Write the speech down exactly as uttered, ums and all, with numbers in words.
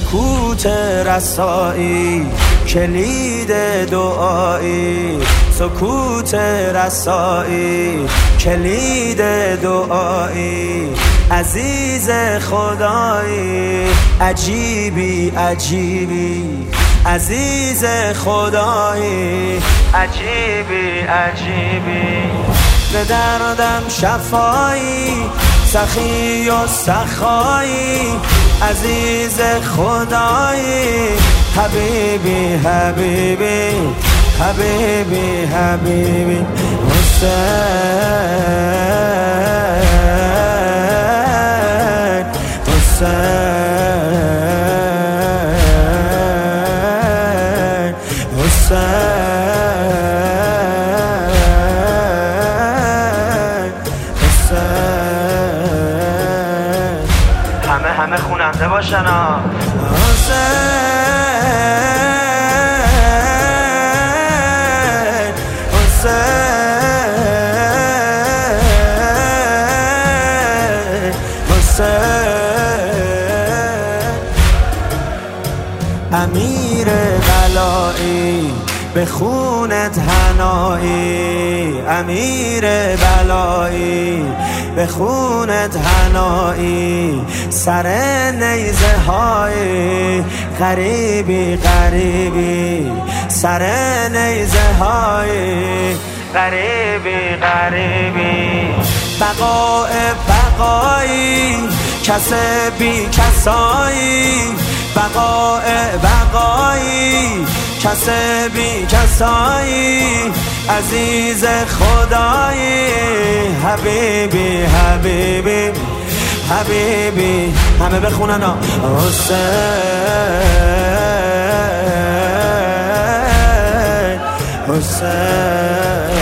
سکوت رسایی کلید دعایی، سکوت رسایی کلید دعایی، عزیز خدایی عجیبی عجیبی، عزیز خدایی عجیبی عجیبی، به دردم شفایی سخی و سخایی، عزیز خدایی حبیبی حبیبی حبیبی حبیبی، حسین حسین حسین حسین، همه همه خوننده باشن ها. امیر بلایی به خونت هنایی، امیر بلایی به خونت هنایی، سر نیزه های غریبی غریبی، سر نیزه های غریبی غریبی، بقاء بقایی کسبی کسایی، بقاء بقایی کسبی کسایی، عزیز خدایی حبیبی حبیبی حبیبی، همه بخونن ها. حسین حسین